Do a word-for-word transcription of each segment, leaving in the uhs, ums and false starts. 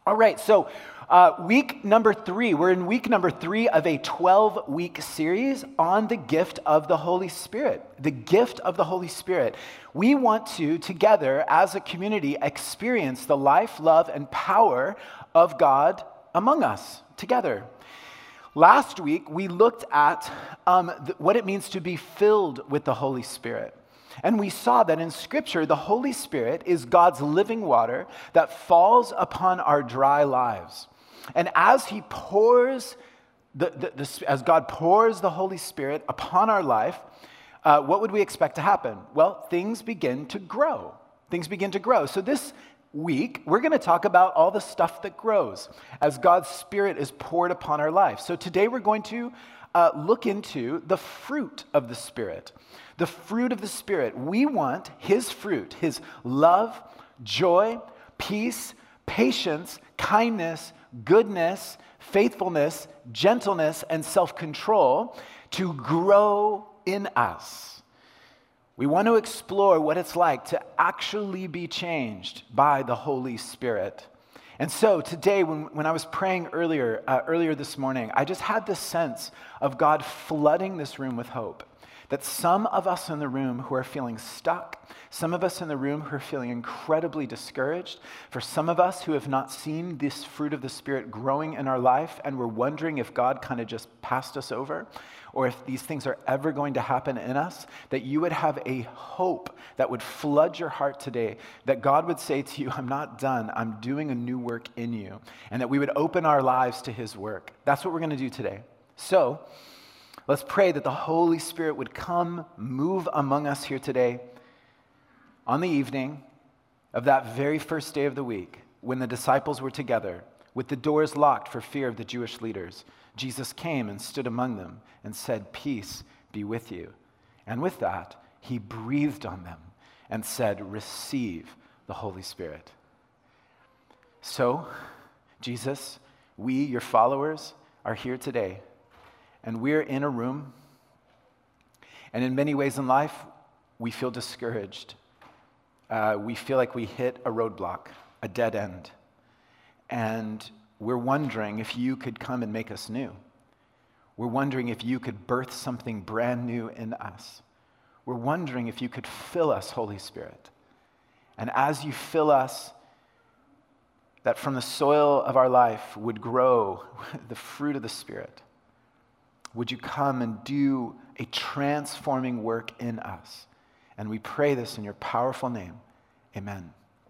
All right, so uh, week number three, we're in week number three of a twelve-week series on the gift of the Holy Spirit. The gift of the Holy Spirit. We want to, together as a community, experience the life, love, and power of God among us, together. Last week, we looked at um, th- what it means to be filled with the Holy Spirit. And we saw that in Scripture, the Holy Spirit is God's living water that falls upon our dry lives. And as He pours, the, the, the, as God pours the Holy Spirit upon our life, uh, what would we expect to happen? Well, things begin to grow. Things begin to grow. So this week, we're going to talk about all the stuff that grows as God's Spirit is poured upon our life. So today we're going to uh, look into the fruit of the Spirit. The fruit of the Spirit. We want His fruit, His love, joy, peace, patience, kindness, goodness, faithfulness, gentleness, and self-control to grow in us. We want to explore what it's like to actually be changed by the Holy Spirit. And so today, when, when I was praying earlier, uh, earlier this morning, I just had this sense of God flooding this room with hope. That some of us in the room who are feeling stuck, some of us in the room who are feeling incredibly discouraged, for some of us who have not seen this fruit of the Spirit growing in our life and we're wondering if God kind of just passed us over or if these things are ever going to happen in us, that you would have a hope that would flood your heart today, that God would say to you, I'm not done, I'm doing a new work in you, and that we would open our lives to His work. That's what we're going to do today. So, let's pray that the Holy Spirit would come, move among us here today on the evening of that very first day of the week when the disciples were together with the doors locked for fear of the Jewish leaders. Jesus came and stood among them and said, "Peace be with you." And with that, He breathed on them and said, "Receive the Holy Spirit." So, Jesus, we, your followers, are here today. And we're in a room, and in many ways in life, we feel discouraged. Uh, we feel like we hit a roadblock, a dead end. And we're wondering if you could come and make us new. We're wondering if you could birth something brand new in us. We're wondering if you could fill us, Holy Spirit. And as you fill us, that from the soil of our life would grow the fruit of the Spirit. Would you come and do a transforming work in us? And we pray this in your powerful name. Amen.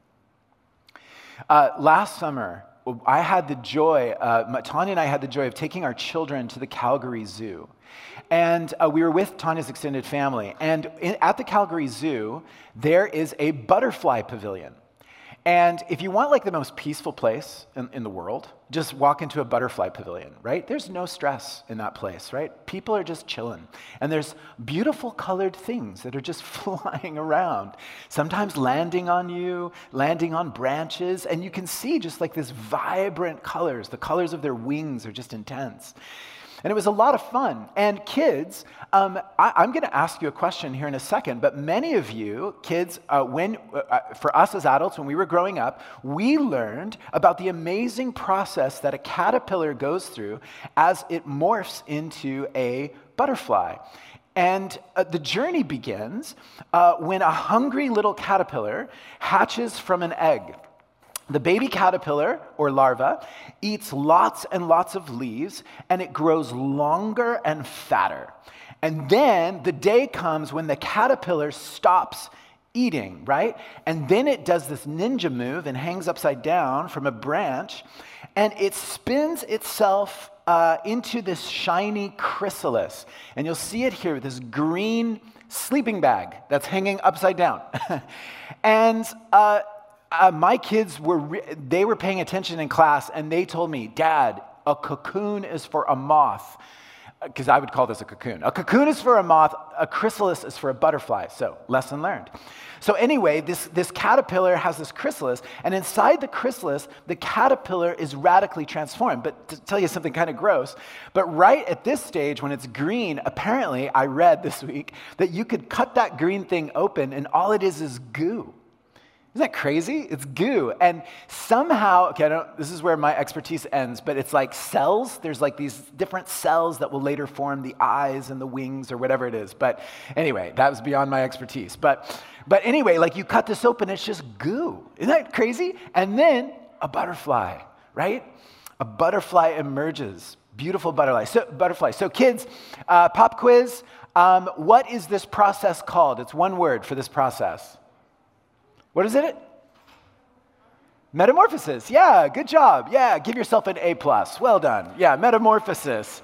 Uh, last summer, I had the joy, uh, Tanya and I had the joy of taking our children to the Calgary Zoo. And uh, we were with Tanya's extended family. And in, at the Calgary Zoo, there is a butterfly pavilion. And if you want like the most peaceful place in, in the world, just walk into a butterfly pavilion, right? There's no stress in that place, right? People are just chilling. And there's beautiful colored things that are just flying around, sometimes landing on you, landing on branches, and you can see just like this vibrant colors. The colors of their wings are just intense. And it was a lot of fun. And kids, um, I, I'm going to ask you a question here in a second, but many of you, kids, uh, when uh, for us as adults, when we were growing up, we learned about the amazing process that a caterpillar goes through as it morphs into a butterfly. And uh, the journey begins uh, when a hungry little caterpillar hatches from an egg. The baby caterpillar, or larva, eats lots and lots of leaves, and it grows longer and fatter. And then the day comes when the caterpillar stops eating, right? And then it does this ninja move and hangs upside down from a branch, and it spins itself uh, into this shiny chrysalis. And you'll see it here with this green sleeping bag that's hanging upside down. and uh, Uh, my kids were, re- they were paying attention in class, and they told me, "Dad, a cocoon is for a moth," because I would call this a cocoon. A cocoon is for a moth, a chrysalis is for a butterfly. So, lesson learned. So anyway, this, this caterpillar has this chrysalis, and inside the chrysalis, the caterpillar is radically transformed. But to tell you something kind of gross, but right at this stage, when it's green, apparently, I read this week, that you could cut that green thing open, and all it is is goo. Isn't that crazy? It's goo. And somehow, okay, I don't, this is where my expertise ends, but it's like cells. There's like these different cells that will later form the eyes and the wings or whatever it is. But anyway, that was beyond my expertise. But, but anyway, like you cut this open, it's just goo. Isn't that crazy? And then a butterfly, right? A butterfly emerges. Beautiful butterfly. So, butterfly. So kids, uh, pop quiz. Um, what is this process called? It's one word for this process. What is it? Metamorphosis. Yeah, good job. Yeah, give yourself an A plus. Well done. Yeah, metamorphosis.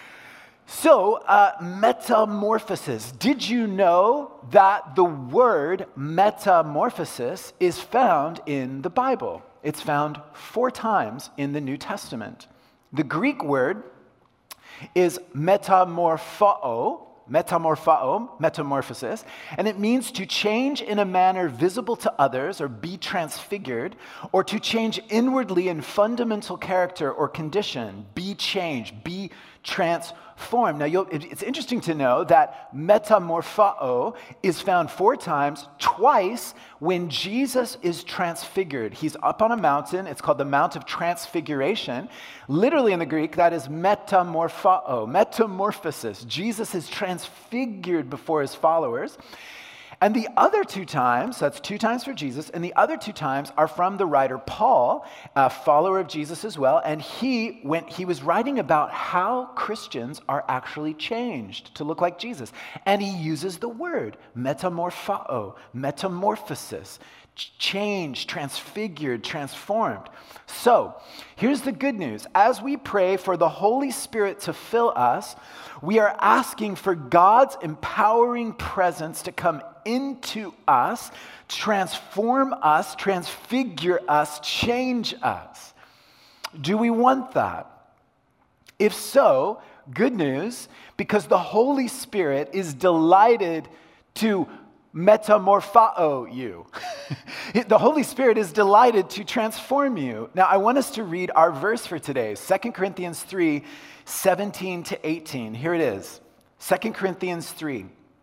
So, uh, metamorphosis. Did you know that the word metamorphosis is found in the Bible? It's found four times in the New Testament. The Greek word is metamorpho, metamorpho, metamorphosis, and it means to change in a manner visible to others or be transfigured, or to change inwardly in fundamental character or condition, be changed, be transformed. Now, you'll, it's interesting to know that metamorpho is found four times, twice when Jesus is transfigured. He's up on a mountain. It's called the Mount of Transfiguration. Literally in the Greek, that is metamorpho, metamorphosis. Jesus is transfigured before his followers. And the other two times, so that's two times for Jesus, and the other two times are from the writer Paul, a follower of Jesus as well, and he went, he was writing about how Christians are actually changed to look like Jesus. And he uses the word metamorpho, metamorphosis, changed, transfigured, transformed. So, here's the good news. As we pray for the Holy Spirit to fill us, we are asking for God's empowering presence to come into us, transform us, transfigure us, change us. Do we want that? If so, good news, because the Holy Spirit is delighted to metamorpho you. The Holy Spirit is delighted to transform you. Now, I want us to read our verse for today, Second Corinthians three, seventeen to eighteen. Here it is, Second Corinthians three.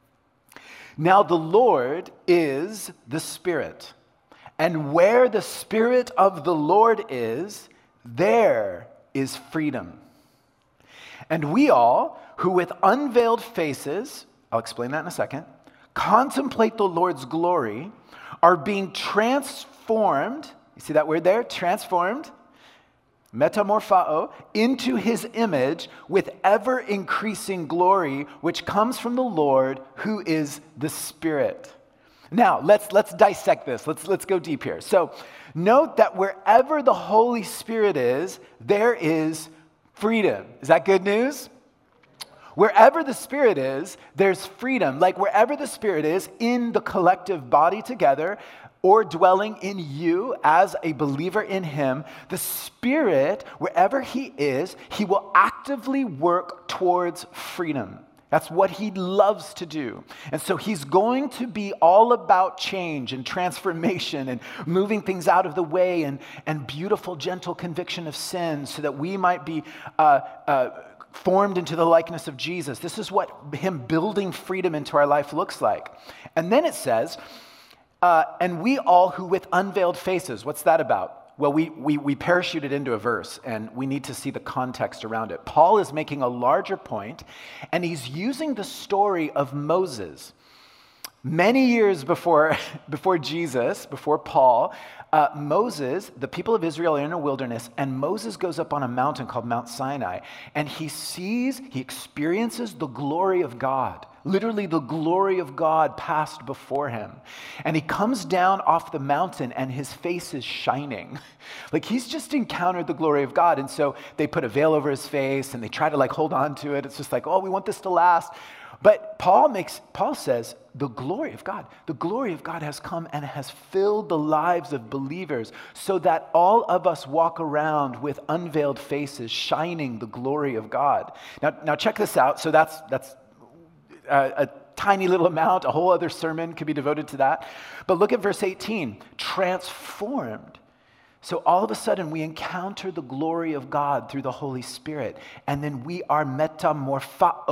Now the Lord is the Spirit, and where the Spirit of the Lord is, there is freedom. And we all, who with unveiled faces, I'll explain that in a second, contemplate the Lord's glory, are being transformed, you see that word there, transformed, metamorpho, into his image with ever-increasing glory, which comes from the Lord, who is the Spirit. Now, let's let's dissect this. Let's, let's go deep here. So, note that wherever the Holy Spirit is, there is freedom. Is that good news? Wherever the Spirit is, there's freedom. Like wherever the Spirit is in the collective body together, or dwelling in you as a believer in him, the Spirit, wherever he is, he will actively work towards freedom. That's what he loves to do. And so he's going to be all about change and transformation and moving things out of the way and, and beautiful, gentle conviction of sin so that we might be uh, uh, formed into the likeness of Jesus. This is what him building freedom into our life looks like. And then it says, uh, and we all who with unveiled faces, what's that about? Well, we, we, we parachuted into a verse, and we need to see the context around it. Paul is making a larger point, and he's using the story of Moses. Many years before, before Jesus, before Paul, uh, Moses, the people of Israel are in a wilderness, and Moses goes up on a mountain called Mount Sinai, and he sees, he experiences the glory of God. Literally, the glory of God passed before him. And he comes down off the mountain, and his face is shining. Like, he's just encountered the glory of God. And so they put a veil over his face, and they try to, like, hold on to it. It's just like, oh, we want this to last. But Paul makes, Paul says, the glory of God, the glory of God has come and has filled the lives of believers so that all of us walk around with unveiled faces, shining the glory of God. Now, now check this out. So that's, that's a, a tiny little amount. A whole other sermon could be devoted to that. But look at verse eighteen, transformed. So all of a sudden we encounter the glory of God through the Holy Spirit, and then we are metamorpho,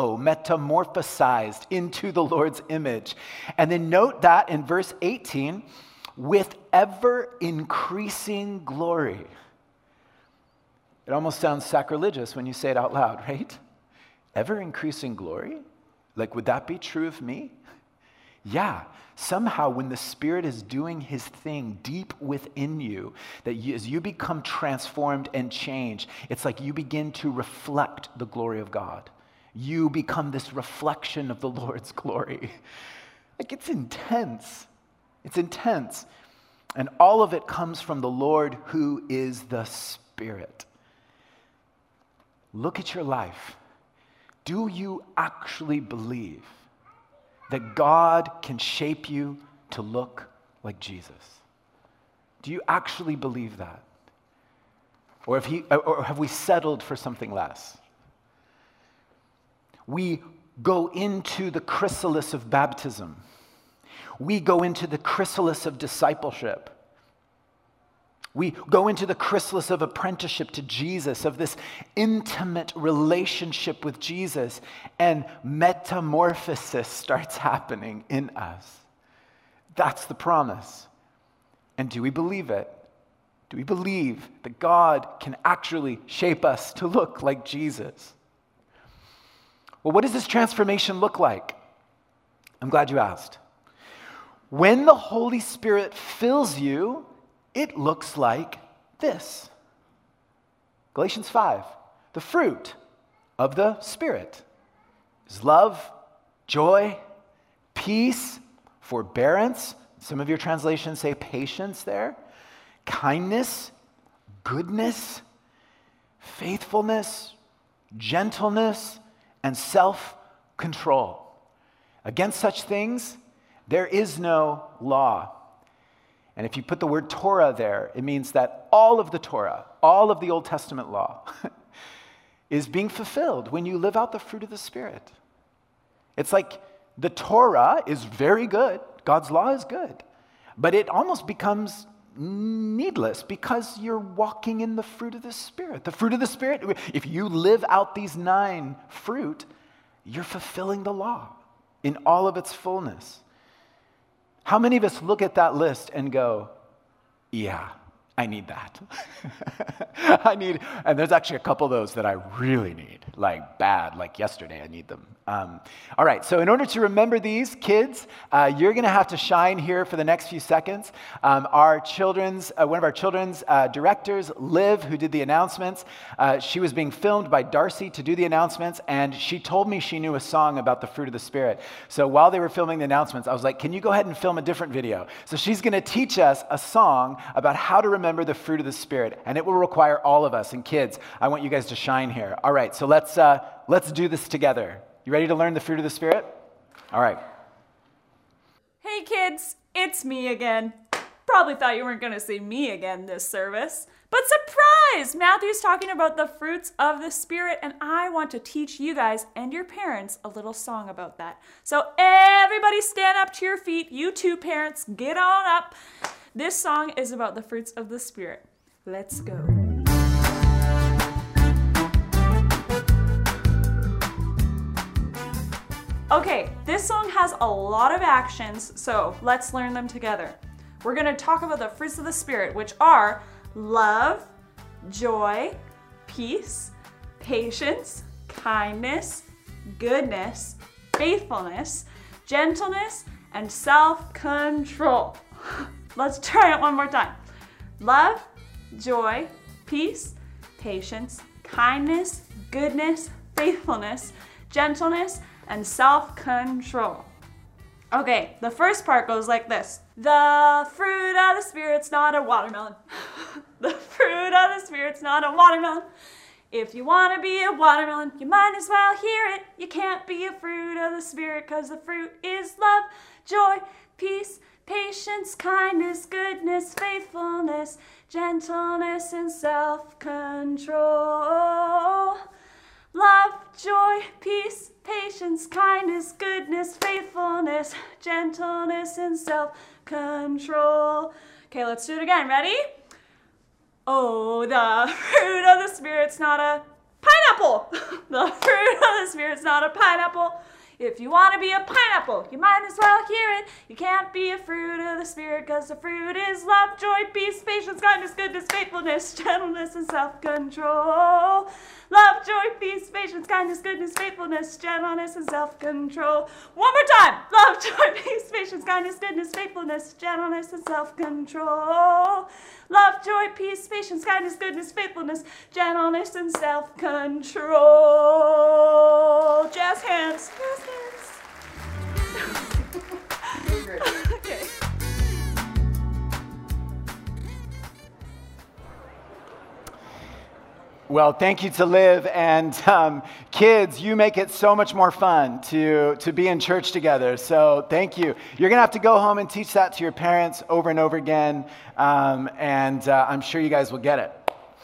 metamorphosized into the Lord's image. And then note that in verse eighteen, with ever-increasing glory. It almost sounds sacrilegious when you say it out loud, right? Ever-increasing glory? Like, would that be true of me? Yeah. Somehow when the Spirit is doing his thing deep within you, that you, as you become transformed and changed, it's like you begin to reflect the glory of God. You become this reflection of the Lord's glory. Like, it's intense. It's intense. And all of it comes from the Lord who is the Spirit. Look at your life. Do you actually believe that God can shape you to look like Jesus? Do you actually believe that? Or have, he, or have we settled for something less? We go into the chrysalis of baptism. We go into the chrysalis of discipleship. We go into the chrysalis of apprenticeship to Jesus, of this intimate relationship with Jesus, and metamorphosis starts happening in us. That's the promise. And do we believe it? Do we believe that God can actually shape us to look like Jesus? Well, what does this transformation look like? I'm glad you asked. When the Holy Spirit fills you, it looks like this. Galatians five, the fruit of the Spirit is love, joy, peace, forbearance. Some of your translations say patience there. Kindness, goodness, faithfulness, gentleness, and self-control. Against such things, there is no law. And if you put the word Torah there, it means that all of the Torah, all of the Old Testament law, is being fulfilled when you live out the fruit of the Spirit. It's like the Torah is very good. God's law is good. But it almost becomes needless because you're walking in the fruit of the Spirit. The fruit of the Spirit, if you live out these nine fruit, you're fulfilling the law in all of its fullness. How many of us look at that list and go, yeah, I need that. I need, and there's actually a couple of those that I really need, like bad, like yesterday I need them. Um, all right, so in order to remember these, kids, uh, you're going to have to shine here for the next few seconds. Um, our children's, uh, one of our children's uh, directors, Liv, who did the announcements, uh, she was being filmed by Darcy to do the announcements, and she told me she knew a song about the fruit of the Spirit. So while they were filming the announcements, I was like, can you go ahead and film a different video? So she's going to teach us a song about how to remember the fruit of the Spirit, and it will require all of us. And kids, I want you guys to shine here. All right, so let's uh, let's do this together. You ready to learn the fruit of the Spirit? All right. Hey kids, it's me again. Probably thought you weren't going to see me again this service. But surprise! Matthew's talking about the fruits of the Spirit, and I want to teach you guys and your parents a little song about that. So everybody stand up to your feet. You two parents, get on up. This song is about the fruits of the Spirit. Let's go. Okay, this song has a lot of actions, so let's learn them together. We're going to talk about the fruits of the Spirit, which are love, joy, peace, patience, kindness, goodness, faithfulness, gentleness, and self-control. Let's try it one more time. Love, joy, peace, patience, kindness, goodness, faithfulness, gentleness, and self-control. Okay, the first part goes like this. The fruit of the Spirit's not a watermelon. The fruit of the Spirit's not a watermelon. If you want to be a watermelon, you might as well hear it. You can't be a fruit of the Spirit because the fruit is love, joy, peace, patience, kindness, goodness, faithfulness, gentleness, and self-control. Love, joy, peace, patience, kindness, goodness, faithfulness, gentleness, and self-control. Okay, let's do it again. Ready? Oh, the fruit of the Spirit's not a pineapple. The fruit of the Spirit's not a pineapple. If you want to be a pineapple, you might as well hear it. You can't be a fruit of the Spirit, because the fruit is love, joy, peace, patience, kindness, goodness, faithfulness, gentleness, and self-control. Love, joy, peace, patience, kindness, goodness, faithfulness, gentleness, and self-control. One more time. Love, joy, peace, patience, kindness, goodness, faithfulness, gentleness, and self-control. Love, joy, peace, patience, kindness, goodness, faithfulness, gentleness, and self-control. Jazz hands. Jazz hands. Okay. Well, thank you to Liv, and um, kids, you make it so much more fun to, to be in church together, so thank you. You're going to have to go home and teach that to your parents over and over again, um, and uh, I'm sure you guys will get it.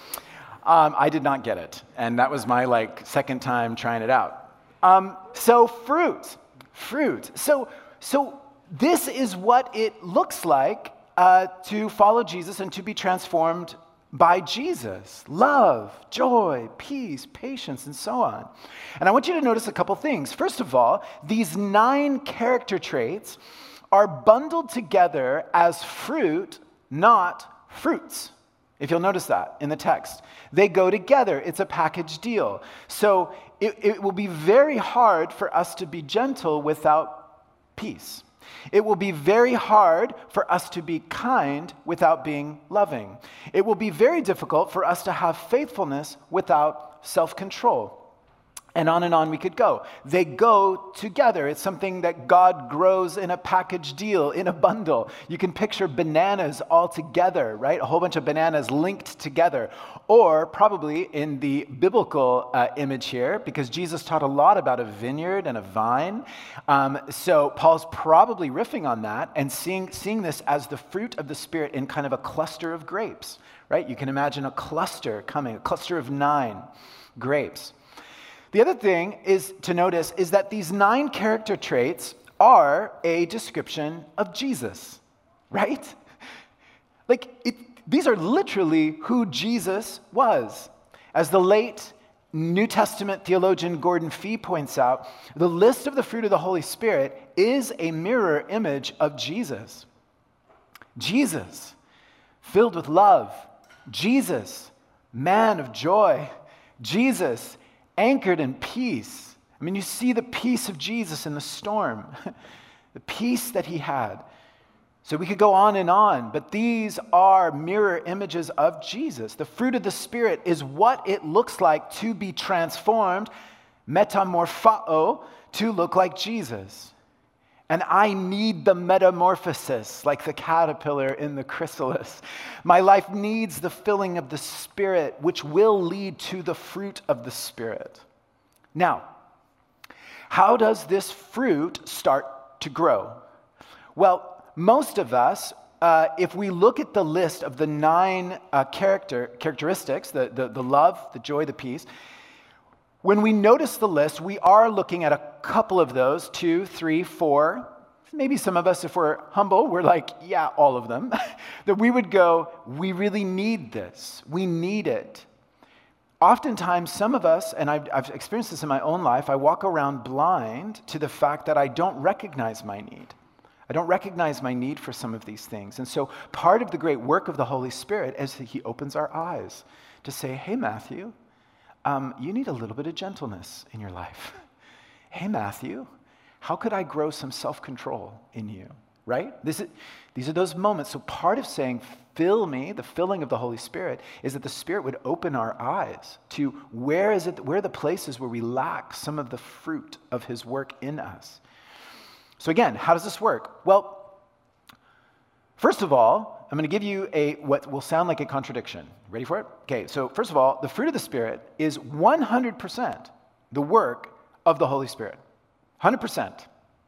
Um, I did not get it, and that was my like second time trying it out. Um, so fruit, fruit. So, so this is what it looks like uh, to follow Jesus and to be transformed by Jesus. Love, joy, peace, patience, and so on. And I want you to notice a couple things. First of all, these nine character traits are bundled together as fruit, not fruits. If you'll notice that in the text. They go together. It's a package deal. So it, it will be very hard for us to be gentle without peace. It will be very hard for us to be kind without being loving. It will be very difficult for us to have faithfulness without self-control. And on and on we could go. They go together. It's something that God grows in a package deal, in a bundle. You can picture bananas all together, right? A whole bunch of bananas linked together. Or probably in the biblical uh, image here, because Jesus taught a lot about a vineyard and a vine. Um, so Paul's probably riffing on that and seeing, seeing this as the fruit of the Spirit in kind of a cluster of grapes, right? You can imagine a cluster coming, a cluster of nine grapes. The other thing is to notice is that these nine character traits are a description of Jesus, right? Like, it, these are literally who Jesus was. As the late New Testament theologian Gordon Fee points out, the list of the fruit of the Holy Spirit is a mirror image of Jesus. Jesus, filled with love. Jesus, man of joy. Jesus, anchored in peace. I mean, you see the peace of Jesus in the storm, the peace that he had. So we could go on and on, but these are mirror images of Jesus. The fruit of the Spirit is what it looks like to be transformed, metamorphao, to look like Jesus. And I need the metamorphosis, like the caterpillar in the chrysalis. My life needs the filling of the Spirit, which will lead to the fruit of the Spirit. Now, how does this fruit start to grow? Well, most of us, uh, if we look at the list of the nine uh, character characteristics, the, the, the love, the joy, the peace, when we notice the list, we are looking at a couple of those, two, three, four. Maybe some of us, if we're humble, we're like, yeah, all of them. That we would go, we really need this. We need it. Oftentimes, some of us, and I've, I've experienced this in my own life, I walk around blind to the fact that I don't recognize my need. I don't recognize my need for some of these things. And so part of the great work of the Holy Spirit is that he opens our eyes to say, hey, Matthew, Um, you need a little bit of gentleness in your life. Hey, Matthew, how could I grow some self-control in you, right? This is, these are those moments. So part of saying, fill me, the filling of the Holy Spirit, is that the Spirit would open our eyes to where is it, where are the places where we lack some of the fruit of his work in us. So again, how does this work? Well, first of all, I'm going to give you a what will sound like a contradiction. Ready for it? Okay, so first of all, the fruit of the Spirit is one hundred percent the work of the Holy Spirit. one hundred percent.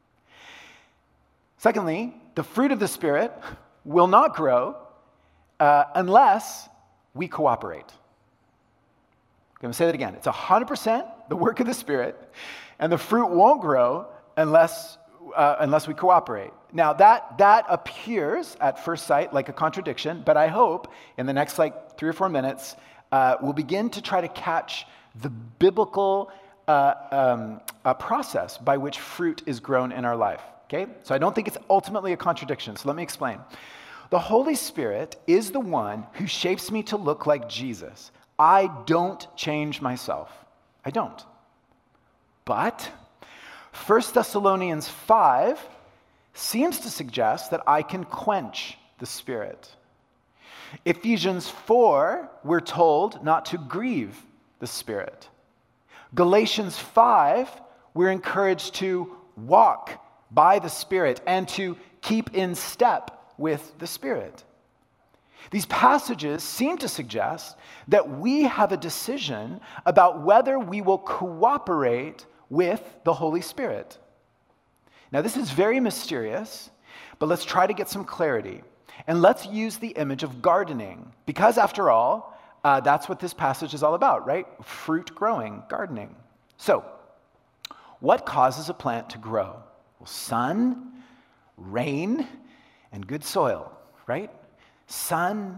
Secondly, the fruit of the Spirit will not grow uh, unless we cooperate. I'm going to say that again. It's one hundred percent the work of the Spirit, and the fruit won't grow unless uh, unless we cooperate. Now, that that appears at first sight like a contradiction, but I hope in the next like three or four minutes, uh, we'll begin to try to catch the biblical uh, um, a process by which fruit is grown in our life, okay? So I don't think it's ultimately a contradiction, so let me explain. The Holy Spirit is the one who shapes me to look like Jesus. I don't change myself. I don't. But First Thessalonians five seems to suggest that I can quench the Spirit. Ephesians four, we're told not to grieve the Spirit. Galatians five, we're encouraged to walk by the Spirit and to keep in step with the Spirit. These passages seem to suggest that we have a decision about whether we will cooperate with the Holy Spirit. Now, this is very mysterious, but let's try to get some clarity. And let's use the image of gardening, because after all, uh, that's what this passage is all about, right? Fruit growing, gardening. So, what causes a plant to grow? Well, sun, rain, and good soil, right? Sun,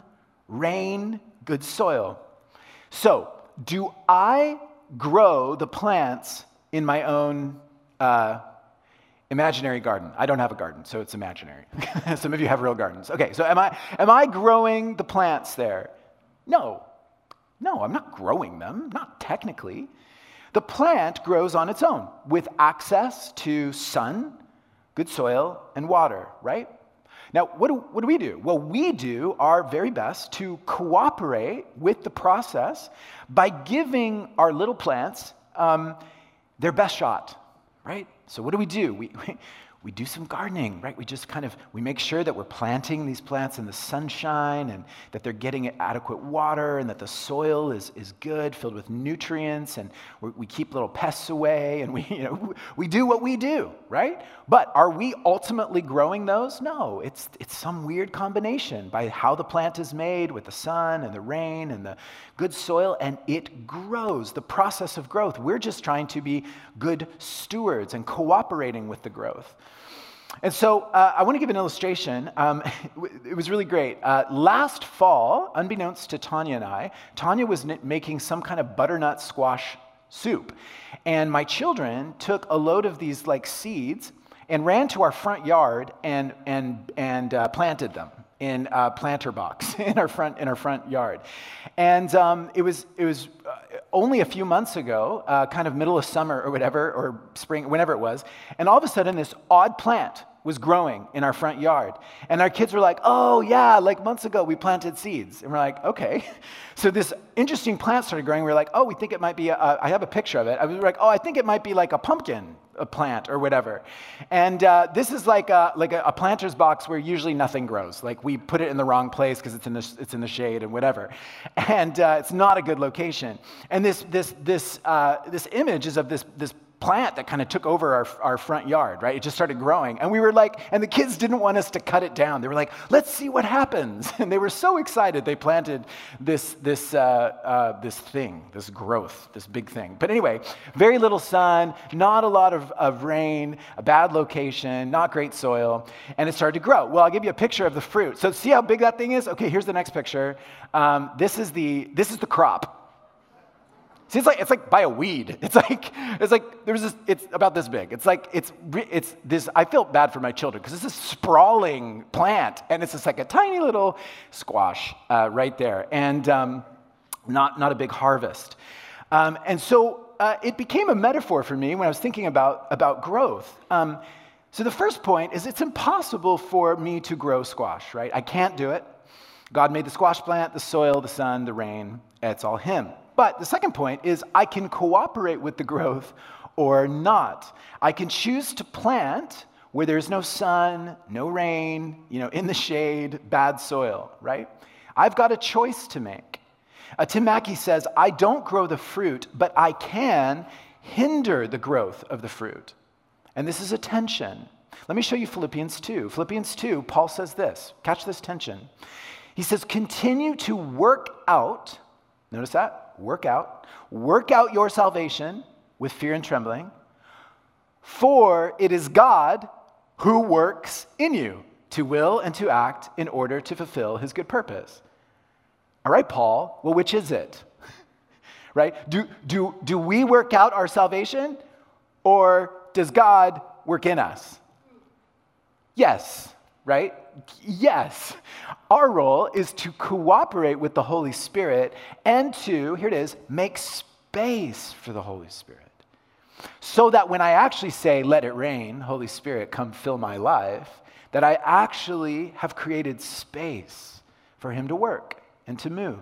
rain, good soil. So, do I grow the plants in my own uh, imaginary garden? I don't have a garden, so it's imaginary. Some of you have real gardens. Okay, so am I am I growing the plants there? No. No, I'm not growing them, not technically. The plant grows on its own with access to sun, good soil, and water, right? Now, what do, what do we do? Well, we do our very best to cooperate with the process by giving our little plants um, their best shot, right? So what do we do? We, we we do some gardening, right? We just kind of, we make sure that we're planting these plants in the sunshine and that they're getting adequate water and that the soil is, is good, filled with nutrients, and we, we keep little pests away, and we, you know, we do what we do, right? But are we ultimately growing those? No, it's, it's some weird combination by how the plant is made with the sun and the rain and the good soil, and it grows, the process of growth. We're just trying to be good stewards and cooperating with the growth. And so uh, I want to give an illustration. Um, it was really great. Uh, last fall, unbeknownst to Tanya and I, Tanya was n- making some kind of butternut squash soup. And my children took a load of these like seeds and ran to our front yard and, and, and uh, planted them in a planter box in our front in our front yard. And um, it was it was uh, only a few months ago, uh, kind of middle of summer or whatever, or spring, whenever it was, and all of a sudden this odd plant was growing in our front yard. And our kids were like, oh yeah, like months ago we planted seeds. And we're like, okay. So this interesting plant started growing. We were like, oh, we think it might be, a, I have a picture of it. I was like, oh, I think it might be like a pumpkin a plant or whatever. And uh, this is like a, like a, a planter's box where usually nothing grows. Like we put it in the wrong place because it's in the it's in the shade and whatever. And uh, it's not a good location. And this this this uh, this image is of this this plant that kind of took over our, our front yard, right? It just started growing. And we were like, and the kids didn't want us to cut it down. They were like, let's see what happens. And they were so excited. They planted this, this, uh, uh, this thing, this growth, this big thing. But anyway, very little sun, not a lot of, of rain, a bad location, not great soil, and it started to grow. Well, I'll give you a picture of the fruit. So see how big that thing is? Okay, here's the next picture. Um, this is the, this is the crop. See, it's like it's like by a weed. It's like it's like there's this. It's about this big. It's like it's it's this. I feel bad for my children because it's a sprawling plant, and it's just like a tiny little squash uh, right there, and um, not not a big harvest. Um, and so uh, it became a metaphor for me when I was thinking about about growth. Um, so the first point is it's impossible for me to grow squash. Right? I can't do it. God made the squash plant, the soil, the sun, the rain. It's all Him. But the second point is I can cooperate with the growth or not. I can choose to plant where there's no sun, no rain, you know, in the shade, bad soil, right? I've got a choice to make. Uh, Tim Mackey says, I don't grow the fruit, but I can hinder the growth of the fruit. And this is a tension. Let me show you Philippians two. Philippians two, Paul says this. Catch this tension. He says, continue to work out, notice that? Work out. Work out your salvation with fear and trembling, for it is God who works in you to will and to act in order to fulfill His good purpose. All right, Paul, well, which is it? right? Do, do, do we work out our salvation, or does God work in us? Yes, right? Yes. Our role is to cooperate with the Holy Spirit and to, here it is, make space for the Holy Spirit. So that when I actually say, let it rain, Holy Spirit, come fill my life, that I actually have created space for him to work and to move.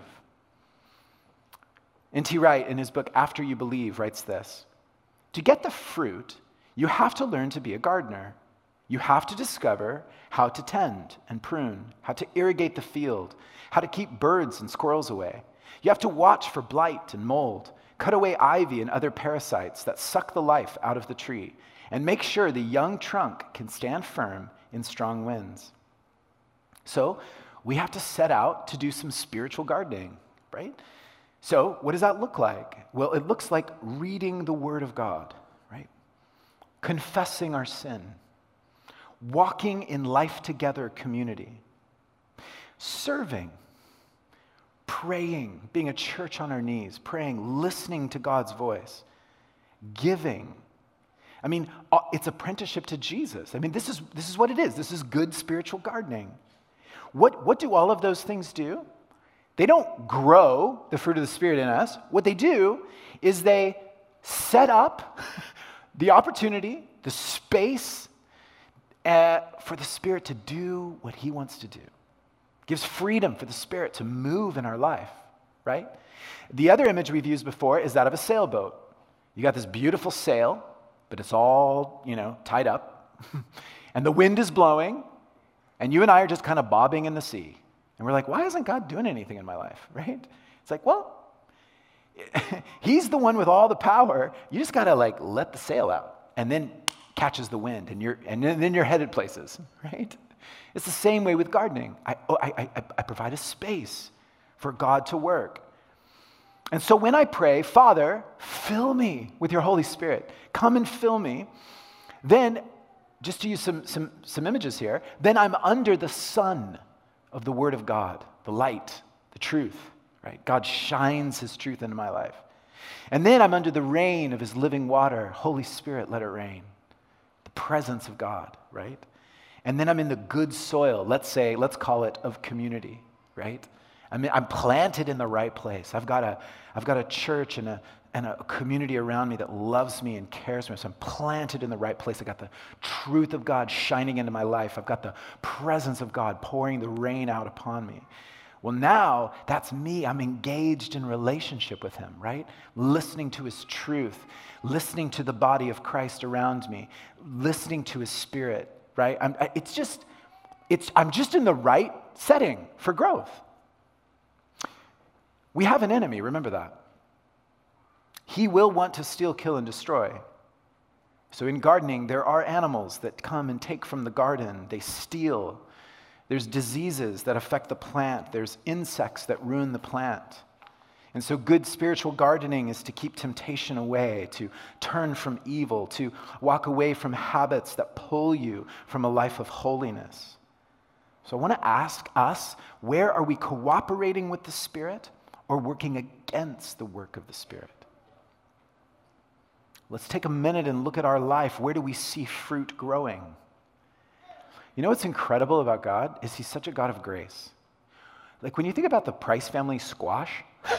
N T Wright, in his book, After You Believe, writes this: to get the fruit, you have to learn to be a gardener. You have to discover how to tend and prune, how to irrigate the field, how to keep birds and squirrels away. You have to watch for blight and mold, cut away ivy and other parasites that suck the life out of the tree, and make sure the young trunk can stand firm in strong winds. So we have to set out to do some spiritual gardening, right? So what does that look like? Well, it looks like reading the Word of God, right? Confessing our sin, walking in life together community, serving, praying, being a church on our knees, praying, listening to God's voice, giving. I mean, it's apprenticeship to Jesus. I mean, this is this is what it is. This is good spiritual gardening. What, what do all of those things do? They don't grow the fruit of the Spirit in us. What they do is they set up the opportunity, the space uh, for the Spirit to do what he wants to do. Gives freedom for the Spirit to move in our life, right? The other image we've used before is that of a sailboat. You got this beautiful sail, but it's all, you know, tied up. And the wind is blowing, and you and I are just kind of bobbing in the sea. And we're like, why isn't God doing anything in my life, right? It's like, well, he's the one with all the power. You just got to like let the sail out, and then catches the wind, and you're and then you're headed places, right? It's the same way with gardening. I, oh, I, I, I provide a space for God to work. And so when I pray, Father, fill me with your Holy Spirit. Come and fill me. Then, just to use some, some, some images here, then I'm under the sun of the Word of God, the light, the truth, right? God shines his truth into my life. And then I'm under the rain of his living water. Holy Spirit, let it rain. The presence of God, right? And then I'm in the good soil, let's say, let's call it of community, right? I mean, I'm planted in the right place. I've got a, I've got a church and a, and a community around me that loves me and cares for me. So I'm planted in the right place. I got the truth of God shining into my life. I've got the presence of God pouring the rain out upon me. Well, now that's me. I'm engaged in relationship with him, right? Listening to his truth, listening to the body of Christ around me, listening to his Spirit. Right? I'm, it's just, it's, I'm just in the right setting for growth. We have an enemy, remember that. He will want to steal, kill, and destroy. So in gardening, there are animals that come and take from the garden. They steal. There's diseases that affect the plant. There's insects that ruin the plant. And so good spiritual gardening is to keep temptation away, to turn from evil, to walk away from habits that pull you from a life of holiness. So I want to ask us, where are we cooperating with the Spirit or working against the work of the Spirit? Let's take a minute and look at our life. Where do we see fruit growing? You know what's incredible about God is he's such a God of grace. Like when you think about the Price family squash,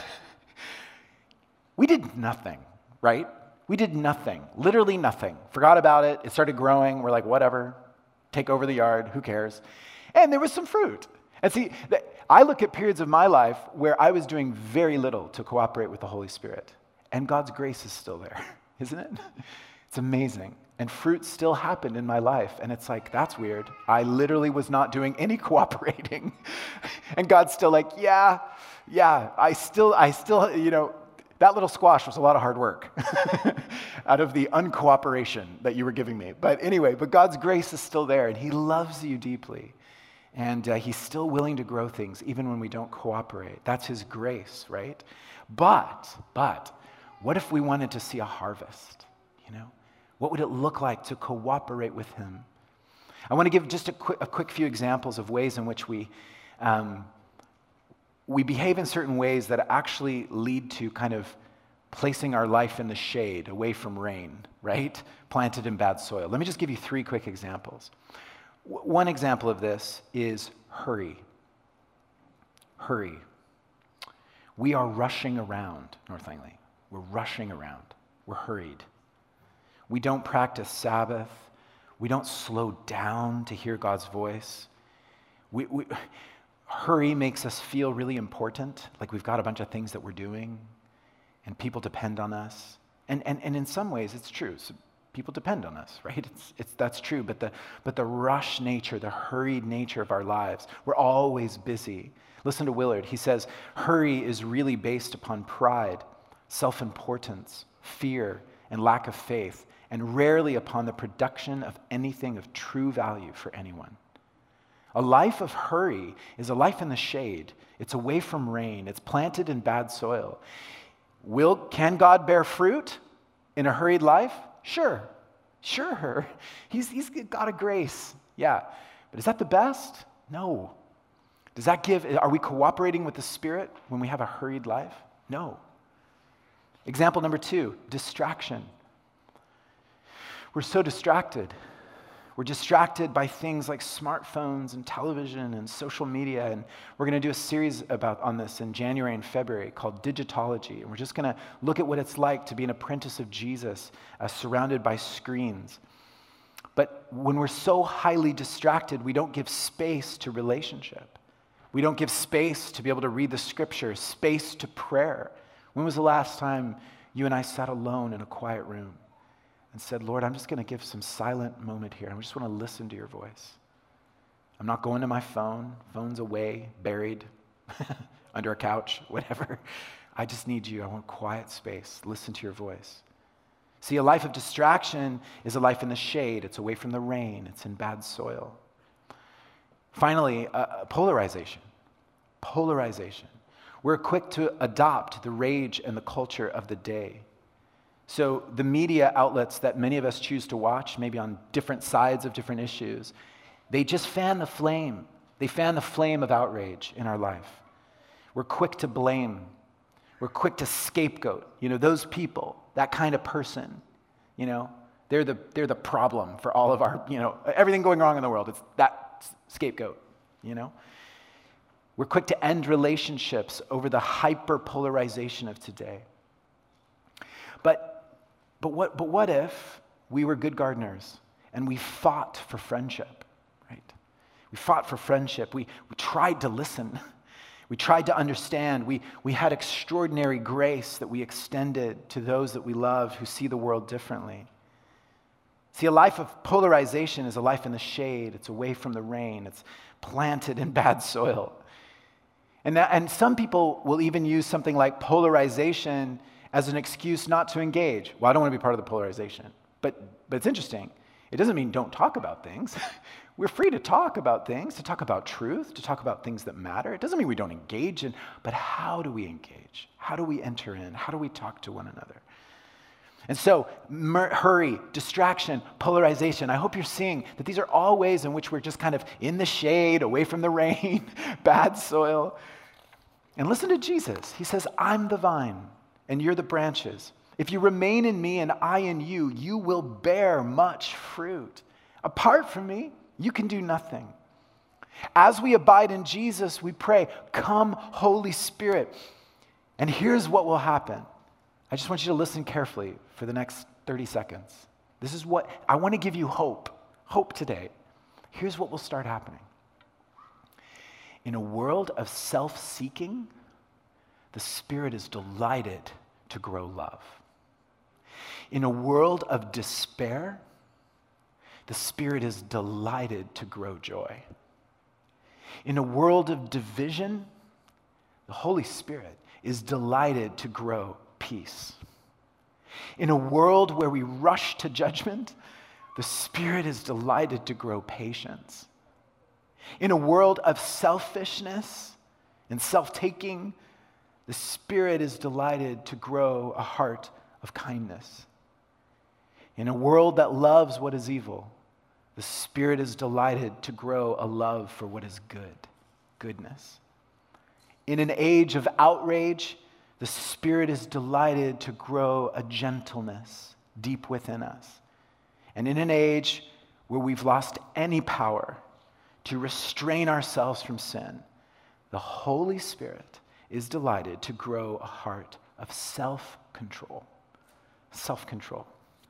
we did nothing, right? We did nothing, literally nothing. Forgot about it. It started growing. We're like, whatever, take over the yard. Who cares? And there was some fruit. And see, I look at periods of my life where I was doing very little to cooperate with the Holy Spirit. And God's grace is still there, isn't it? It's amazing. And fruit still happened in my life. And it's like, that's weird. I literally was not doing any cooperating. And God's still like, yeah, yeah, I still, I still, you know, that little squash was a lot of hard work out of the uncooperation that you were giving me. But anyway, but God's grace is still there, and he loves you deeply. And uh, he's still willing to grow things even when we don't cooperate. That's his grace, right? But, but, what if we wanted to see a harvest, you know? What would it look like to cooperate with him? I want to give just a quick, a quick few examples of ways in which we um, we behave in certain ways that actually lead to kind of placing our life in the shade, away from rain, right? Planted in bad soil. Let me just give you three quick examples. W- one example of this is hurry. Hurry. We are rushing around, North Langley. We're rushing around. We're hurried. We don't practice Sabbath. We don't slow down to hear God's voice. We, we, hurry makes us feel really important, like we've got a bunch of things that we're doing, and people depend on us. And, and, and in some ways, it's true. So people depend on us, right? It's, it's, that's true. But the, but the rush nature, the hurried nature of our lives, we're always busy. Listen to Willard. He says, hurry is really based upon pride, self-importance, fear, and lack of faith, and rarely upon the production of anything of true value for anyone. A life of hurry is a life in the shade. It's away from rain. It's planted in bad soil. Will, can God bear fruit in a hurried life? Sure. Sure. He's, he's got a grace. Yeah. But is that the best? No. Does that give, are we cooperating with the Spirit when we have a hurried life? No. Example number two, distraction. We're so distracted. We're distracted by things like smartphones and television and social media, and we're going to do a series about on this in January and February called Digitology, and we're just going to look at what it's like to be an apprentice of Jesus uh, surrounded by screens. But when we're so highly distracted, we don't give space to relationship. We don't give space to be able to read the scriptures, space to prayer. When was the last time you and I sat alone in a quiet room and said, Lord, I'm just going to give some silent moment here. I just want to listen to your voice. I'm not going to my phone. Phone's away, buried, under a couch, whatever. I just need you. I want quiet space. Listen to your voice. See, a life of distraction is a life in the shade. It's away from the rain. It's in bad soil. Finally, uh, polarization. Polarization. We're quick to adopt the rage and the culture of the day. So the media outlets that many of us choose to watch, maybe on different sides of different issues, they just fan the flame. They fan the flame of outrage in our life. We're quick to blame. We're quick to scapegoat. You know, those people, that kind of person, you know, they're the, they're the problem for all of our, you know, everything going wrong in the world. It's that scapegoat, you know. We're quick to end relationships over the hyper-polarization of today. But But what, but what if we were good gardeners and we fought for friendship, right? We fought for friendship. We, we tried to listen. We tried to understand. We, we had extraordinary grace that we extended to those that we love who see the world differently. See, a life of polarization is a life in the shade. It's away from the rain. It's planted in bad soil. And, that, and some people will even use something like polarization as an excuse not to engage. Well, I don't want to be part of the polarization. But, but it's interesting. It doesn't mean don't talk about things. We're free to talk about things, to talk about truth, to talk about things that matter. It doesn't mean we don't engage in, but how do we engage? How do we enter in? How do we talk to one another? And so, mur- hurry, distraction, polarization. I hope you're seeing that these are all ways in which we're just kind of in the shade, away from the rain, bad soil. And listen to Jesus. He says, I'm the vine, and you're the branches. If you remain in me and I in you, you will bear much fruit. Apart from me, you can do nothing. As we abide in Jesus, we pray, come, Holy Spirit. And here's what will happen. I just want you to listen carefully for the next thirty seconds. This is what, I want to give you hope. Hope today. Here's what will start happening. In a world of self-seeking, the Spirit is delighted to grow love. In a world of despair, the Spirit is delighted to grow joy. In a world of division, the Holy Spirit is delighted to grow peace. In a world where we rush to judgment, the Spirit is delighted to grow patience. In a world of selfishness and self-taking, the Spirit is delighted to grow a heart of kindness. In a world that loves what is evil, the Spirit is delighted to grow a love for what is good, goodness. In an age of outrage, The Spirit is delighted to grow a gentleness deep within us. And in an age where we've lost any power to restrain ourselves from sin, the Holy Spirit is delighted to grow a heart of self-control. Self-control.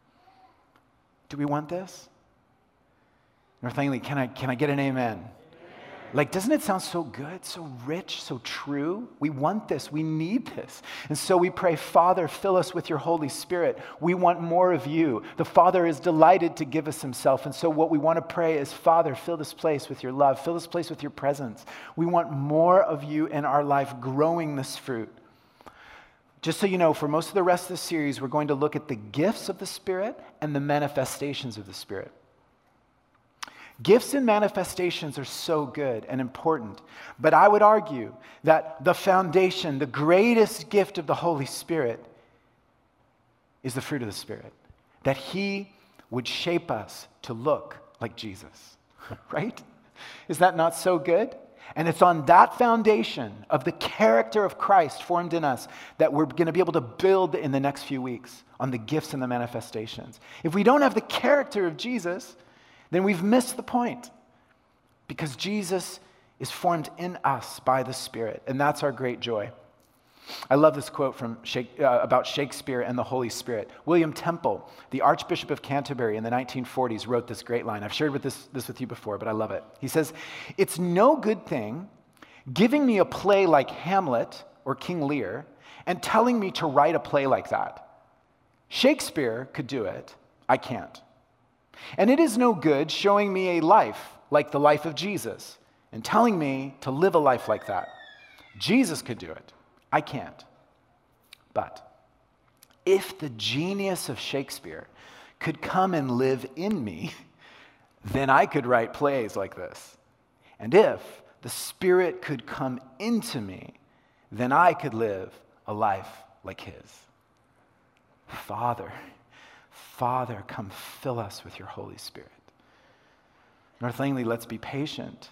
Do we want this? North Langley, can I, can I get an amen? Amen? Like, doesn't it sound so good, so rich, so true? We want this. We need this. And so we pray, Father, fill us with your Holy Spirit. We want more of you. The Father is delighted to give us himself. And so what we want to pray is, Father, fill this place with your love. Fill this place with your presence. We want more of you in our life, growing this fruit. Just so you know, for most of the rest of the series, we're going to look at the gifts of the Spirit and the manifestations of the Spirit. Gifts and manifestations are so good and important, but I would argue that the foundation, the greatest gift of the Holy Spirit is the fruit of the Spirit, that he would shape us to look like Jesus, right? Is that not so good? And it's on that foundation of the character of Christ formed in us that we're going to be able to build in the next few weeks on the gifts and the manifestations. If we don't have the character of Jesus, then we've missed the point, because Jesus is formed in us by the Spirit, and that's our great joy. I love this quote from Shake, uh, about Shakespeare and the Holy Spirit. William Temple, the Archbishop of Canterbury in the nineteen forties, wrote this great line. I've shared with this, this with you before, but I love it. He says, "It's no good thing giving me a play like Hamlet or King Lear and telling me to write a play like that. Shakespeare could do it. I can't. And it is no good showing me a life like the life of Jesus and telling me to live a life like that. Jesus could do it. I can't. But if the genius of Shakespeare could come and live in me, then I could write plays like this. And if the Spirit could come into me, then I could live a life like his. Father, Father, come fill us with your Holy Spirit." North Langley, let's be patient.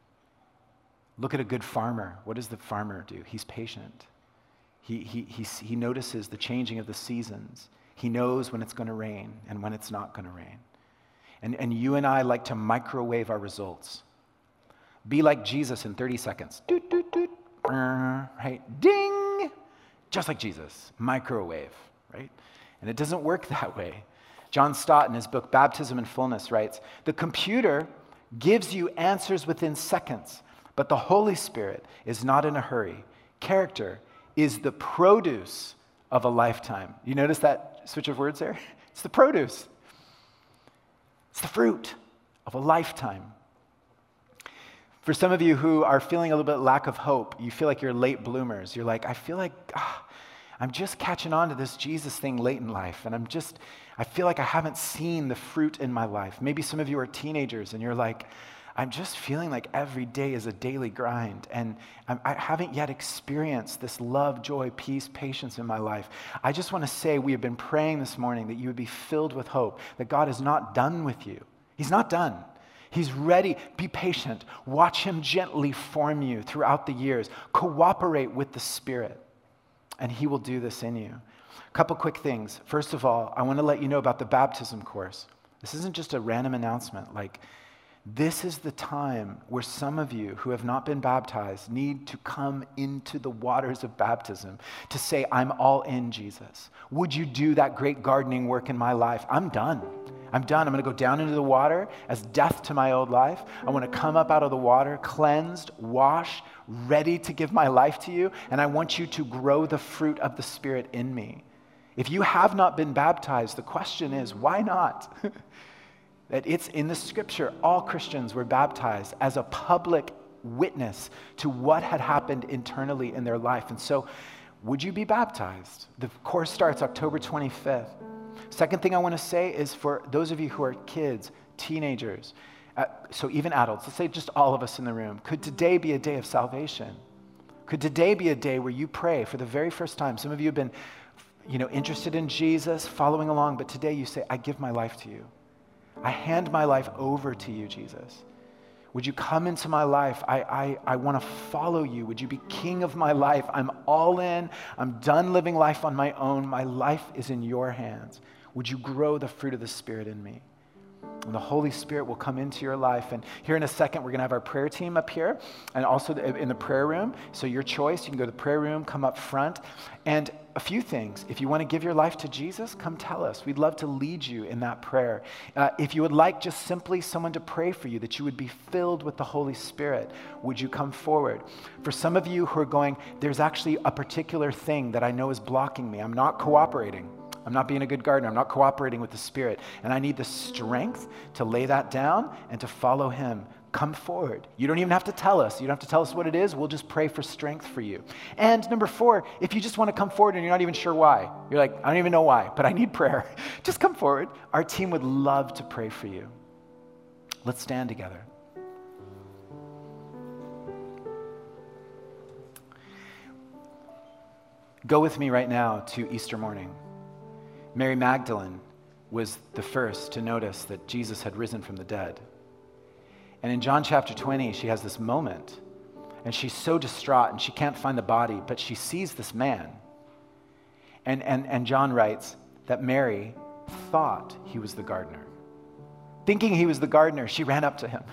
Look at a good farmer. What does the farmer do? He's patient. He, he, he, he notices the changing of the seasons. He knows when it's going to rain and when it's not going to rain. And, and you and I like to microwave our results. Be like Jesus in thirty seconds. Doot, doot, doot. Right? Ding! Just like Jesus. Microwave, right? And it doesn't work that way. John Stott, in his book Baptism in Fullness, writes, "The computer gives you answers within seconds, but the Holy Spirit is not in a hurry. Character is the produce of a lifetime." You notice that switch of words there? It's the produce. It's the fruit of a lifetime. For some of you who are feeling a little bit lack of hope, you feel like you're late bloomers. You're like, I feel like ah, I'm just catching on to this Jesus thing late in life, and I'm just, I feel like I haven't seen the fruit in my life. Maybe some of you are teenagers, and you're like, I'm just feeling like every day is a daily grind, and I'm, I haven't yet experienced this love, joy, peace, patience in my life. I just want to say we have been praying this morning that you would be filled with hope, that God is not done with you. He's not done. He's ready. Be patient. Watch him gently form you throughout the years. Cooperate with the Spirit, and he will do this in you. A couple quick things. First of all, I want to let you know about the baptism course. This isn't just a random announcement. Like, this is the time where some of you who have not been baptized need to come into the waters of baptism to say, I'm all in, Jesus. Would you do that great gardening work in my life? I'm done. I'm done. I'm going to go down into the water as death to my old life. I want to come up out of the water, cleansed, washed, ready to give my life to you, and I want you to grow the fruit of the Spirit in me. If you have not been baptized, the question is, why not? That it's in the scripture, all Christians were baptized as a public witness to what had happened internally in their life. And so, would you be baptized? The course starts October twenty-fifth. Second thing I want to say is for those of you who are kids, teenagers, uh, so even adults, let's say just all of us in the room, could today be a day of salvation? Could today be a day where you pray for the very first time? Some of you have been, you know, interested in Jesus, following along, but today you say, I give my life to you. I hand my life over to you, Jesus. Would you come into my life? I, I, I want to follow you. Would you be king of my life? I'm all in. I'm done living life on my own. My life is in your hands. Would you grow the fruit of the Spirit in me? And the Holy Spirit will come into your life. And here in a second, we're going to have our prayer team up here and also in the prayer room. So your choice, you can go to the prayer room, come up front. And a few things. If you want to give your life to Jesus, come tell us. We'd love to lead you in that prayer. Uh, if you would like just simply someone to pray for you, that you would be filled with the Holy Spirit, would you come forward? For some of you who are going, there's actually a particular thing that I know is blocking me. I'm not cooperating. I'm not being a good gardener. I'm not cooperating with the Spirit. And I need the strength to lay that down and to follow him. Come forward. You don't even have to tell us. You don't have to tell us what it is. We'll just pray for strength for you. And number four, if you just want to come forward and you're not even sure why, you're like, I don't even know why, but I need prayer. Just come forward. Our team would love to pray for you. Let's stand together. Go with me right now to Easter morning. Mary Magdalene was the first to notice that Jesus had risen from the dead. And in John chapter twenty, she has this moment, and she's so distraught, and she can't find the body, but she sees this man. And, and, and John writes that Mary thought he was the gardener. Thinking he was the gardener, she ran up to him.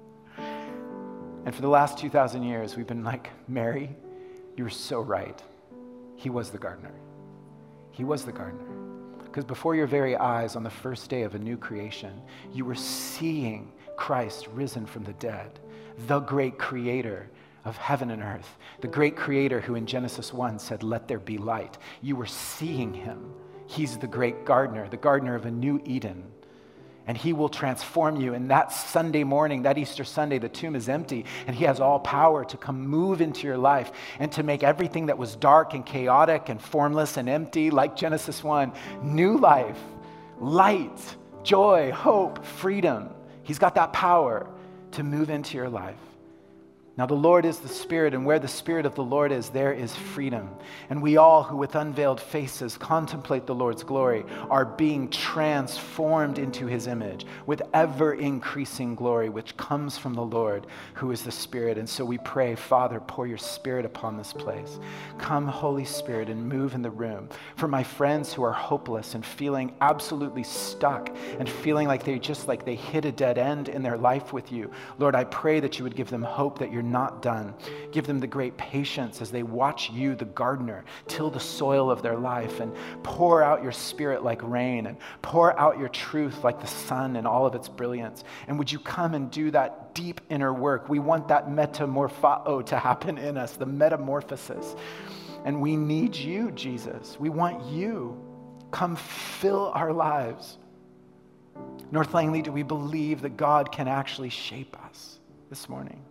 And for the last two thousand years, we've been like, Mary, you were so right. He was the gardener. He was the gardener. Because before your very eyes, on the first day of a new creation, you were seeing Christ risen from the dead, the great creator of heaven and earth, the great creator who in Genesis one said, let there be light. You were seeing him. He's the great gardener, the gardener of a new Eden. And he will transform you. And that Sunday morning, that Easter Sunday, the tomb is empty, and he has all power to come move into your life and to make everything that was dark and chaotic and formless and empty, like Genesis one, new life, light, joy, hope, freedom. He's got that power to move into your life. Now the Lord is the Spirit, and where the Spirit of the Lord is, there is freedom. And we all who with unveiled faces contemplate the Lord's glory are being transformed into his image with ever-increasing glory, which comes from the Lord, who is the Spirit. And so we pray, Father, pour your Spirit upon this place. Come, Holy Spirit, and move in the room. For my friends who are hopeless and feeling absolutely stuck and feeling like they just like they hit a dead end in their life with you, Lord, I pray that you would give them hope that you're not done. Give them the great patience as they watch you, the gardener, till the soil of their life and pour out your Spirit like rain and pour out your truth like the sun and all of its brilliance. And would you come and do that deep inner work? We want that metamorpho to happen in us, the metamorphosis. And we need you, Jesus. We want you. Come fill our lives. North Langley, do we believe that God can actually shape us this morning?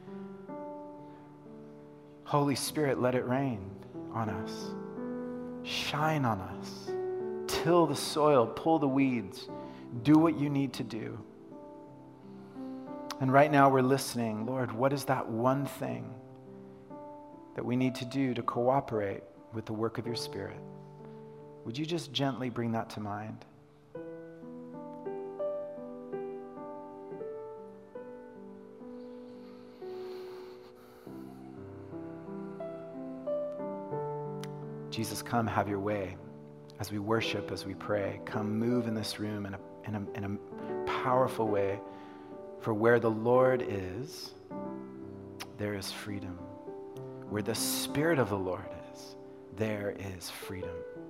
Holy Spirit, let it rain on us. Shine on us. Till the soil, pull the weeds. Do what you need to do. And right now we're listening. Lord, what is that one thing that we need to do to cooperate with the work of your Spirit? Would you just gently bring that to mind? Jesus, come have your way as we worship, as we pray. Come move in this room in a, in a, in a powerful way. For where the Lord is, there is freedom. Where the Spirit of the Lord is, there is freedom.